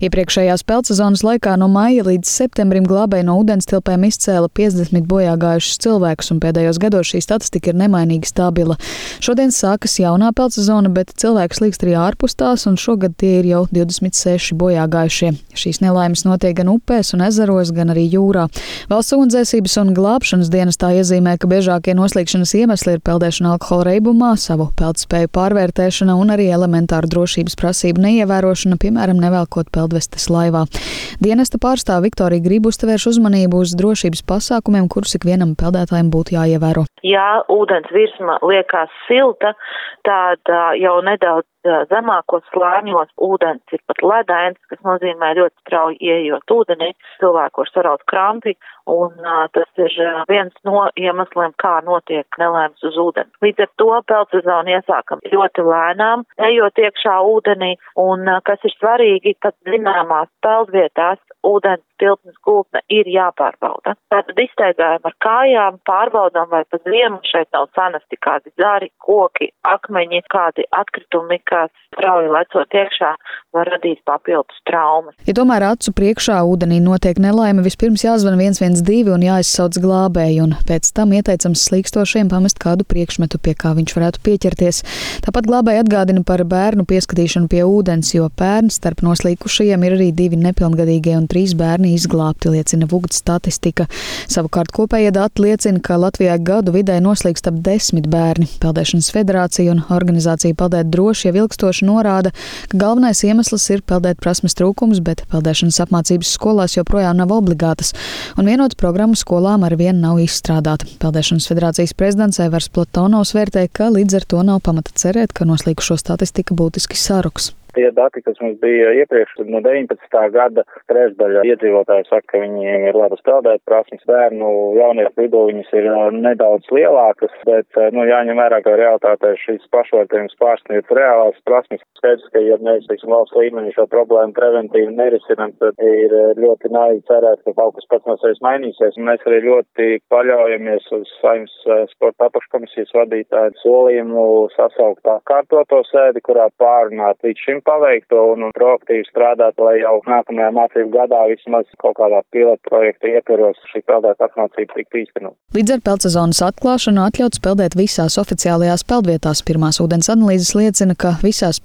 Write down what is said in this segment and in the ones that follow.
Iepriekšējās peldsezonas laikā no maija līdz septembrim glābēji no ūdenstilpēm izcēla 50 bojāgājušus cilvēkus, un pēdējos gados šī statistika ir nemainīgi stabila. Šodien sākas jaunā peldsezona, bet cilvēki slīkst arī ārpus tās, un šogad tie ir jau 26 bojāgājušie. Šīs nelaimes notiek gan upēs un ezeros, gan arī jūrā. Valsts ugunsdzēsības un glābšanas dienestā iezīmē, ka biežākie noslīkšanas iemesli ir peldēšana alkohola reibumā, savu peldspēju pārvērtēšana un arī elementāru drošības prasību neievērošana, piemēram, nevelkot peldvestes laivā. Dienesta pārstāve Viktorija Gribuste vērš uzmanību uz drošības pasākumiem, kurus ikvienam peldētājam būtu jāievēro. Ja ūdens virsma liekas silta, tad jau nedaudz zemākos slāņos ūdens ir pat ledains, kas nozīmē ļoti strauji ieejot ūdenī, cilvēku var saraut krampi, un tas ir viens no iemesliem, kā notiek nelaimes uz ūdeni. Līdz ar to peldsezonu iesākam ļoti lēnām, ejot iekšā ūdenī, un kas ir svarīgi, tad zināmās peldvietās ūdens tilpnes gultne ir jāpārbauda. Tātad izstaigājam ar kājām, pārbaudām, vai pa ziemu šeit nav sanesti kādi zari, koki, akmeņi, kādi atkritumi, kas strauji lecot iekšā, var radīt papildus traumas. Ja tomēr acu priekšā ūdenī notiek nelaime, vispirms jāzvana 112 un jāizsauc glābēji, un pēc tam ieteicams slīkstošiem pamest kādu priekšmetu, pie kā viņš varētu pieķerties. Tāpat glābēji atgādina par bērnu pieskatīšanu pie ūdens, jo pērn starp noslīkušajiem ir arī 2 nepilngadīgie un 3 bērni izglābti, liecina VUGD statistika. Savukārt kopējie dati liecina, ka Latvijā gadu vidē noslīkst ap 10 bērni. Peldēšanas federācija un organizācija Peldēt droši jau ilgstoši norāda, ka galvenais iemesls ir peldēt prasmes trūkums, bet peldēšanas apmācības skolās joprojām nav obligātas, un vienota programma skolām arvien nav izstrādāta. Peldēšanas federācijas prezidents Aivars Platonovs vērtē, ka līdz ar to nav pamata cerēt, ka noslīkušo statistika būtiski saruks. Tie dati, kas mums bija iepriekš, no 19. gada trešdaļa iedzīvotāji saka, ka viņiem ir labas peldēt prasmes. Bērnu jauniešu vidū viņas ir nedaudz lielākas, bet jāņem vērā, ka realitātē šīs pašvērtējums pārsniedz reālās prasmes. Skaidrs, ka ja mēs, valsts līmenī šo problēmu preventīvi nerisinām, tad ir ļoti naivi cerēt, ka kaut kas pats no sevis mainīsies. Mēs arī ļoti paļaujamies uz Saeimas sporta apakškomisijas vadītāju solījumu sasaukt kārtoto sēdi, kurā pārunāt līdz šim paveikto un proaktīvi strādāt, lai jau nākamajā mācību gadā vismaz kaut kādā pilotu projekta ietvaros šī peldēta apmācība tiktu īstenot. Līdz ar peldsezonas atklāšanu atļauts peldēt visās oficiālajās peldvietās. Pirmās ūdens analīzes liecina, ka visās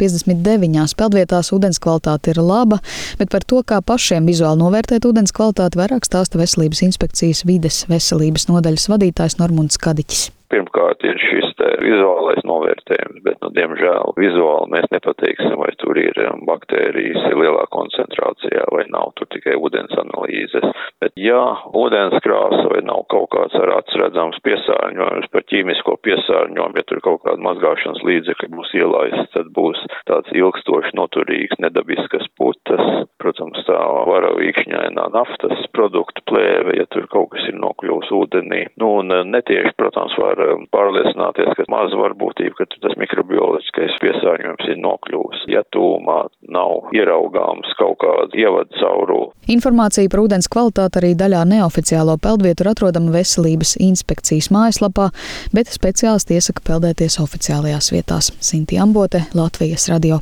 59 peldvietās ūdens kvalitāte ir laba, bet par to, kā pašiem vizuāli novērtēt ūdens kvalitāti, vairāk stāsta Veselības inspekcijas vides veselības nodaļas vadītājs Normunds Kadiķis. Pirmkārt ir šis vizuālais novērtējums, bet, diemžēl, vizuāli mēs nepateiksim, vai tur ir baktērijas lielā koncentrācijā vai nav, tur tikai ūdens analīzes. Bet, ja ūdens krāsa vai nav kaut kāds ar atsredzams piesārņojums, par ķīmisko piesārņojumu, ja tur kaut kāda mazgāšanas līdzekļi būs ielaists, tad būs tāds ilgstoši noturīgs nedabiskas putas, protams, tā varavīkšņainā naftas produktu plēve, ja tur kaut kas ir nokļūs ūdenī. Un netieši, protams, var pārliecināties, ka maza varbūtība, ka tas mikrobioloģiskais piesārņojums ir nokļūs, ja tūmā nav ieraugāms kaut kāda ievada caurule. Informācija par ūdens kvalitāti arī daļā neoficiālo peldvietu ir atrodama Veselības inspekcijas mājaslapā, bet speciālisti iesaka peldēties oficiālajās vietās. Sinti Ambote, Latvijas radio.